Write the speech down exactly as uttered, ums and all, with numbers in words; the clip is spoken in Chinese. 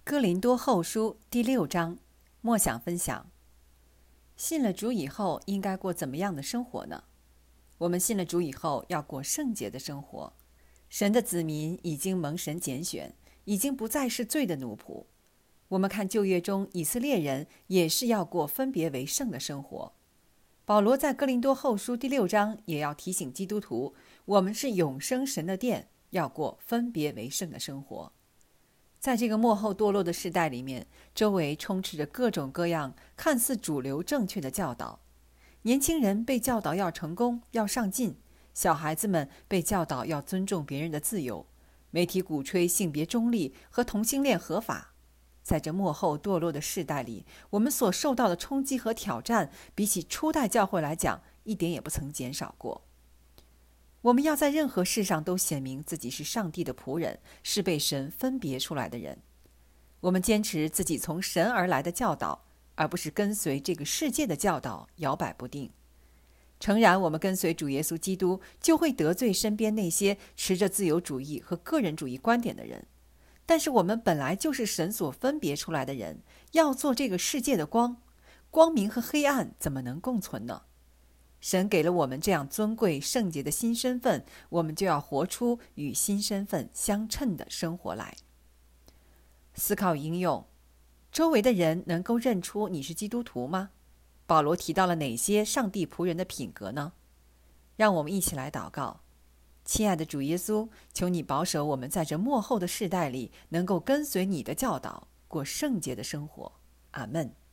哥林多后书第六章，默想分享。信了主以后，应该过怎么样的生活呢？我们信了主以后，要过圣洁的生活。神的子民已经蒙神拣选，已经不再是罪的奴仆。我们看旧约中以色列人也是要过分别为圣的生活。保罗在哥林多后书第六章也要提醒基督徒，我们是永生神的殿，要过分别为圣的生活。在这个末后堕落的时代里面，周围充斥着各种各样看似主流正确的教导。年轻人被教导要成功，要上进；小孩子们被教导要尊重别人的自由。媒体鼓吹性别中立和同性恋合法。在这末后堕落的世代里，我们所受到的冲击和挑战，比起初代教会来讲，一点也不曾减少过。我们要在任何事上都显明自己是上帝的仆人，是被神分别出来的人。我们坚持自己从神而来的教导，而不是跟随这个世界的教导摇摆不定。诚然，我们跟随主耶稣基督，就会得罪身边那些持着自由主义和个人主义观点的人。但是我们本来就是神所分别出来的人，要做这个世界的光，光明和黑暗怎么能共存呢？神给了我们这样尊贵圣洁的新身份，我们就要活出与新身份相称的生活来。思考应用：周围的人能够认出你是基督徒吗？保罗提到了哪些上帝仆人的品格呢？让我们一起来祷告。亲爱的主耶稣，求你保守我们在这末后的世代里，能够跟随你的教导，过圣洁的生活。阿们。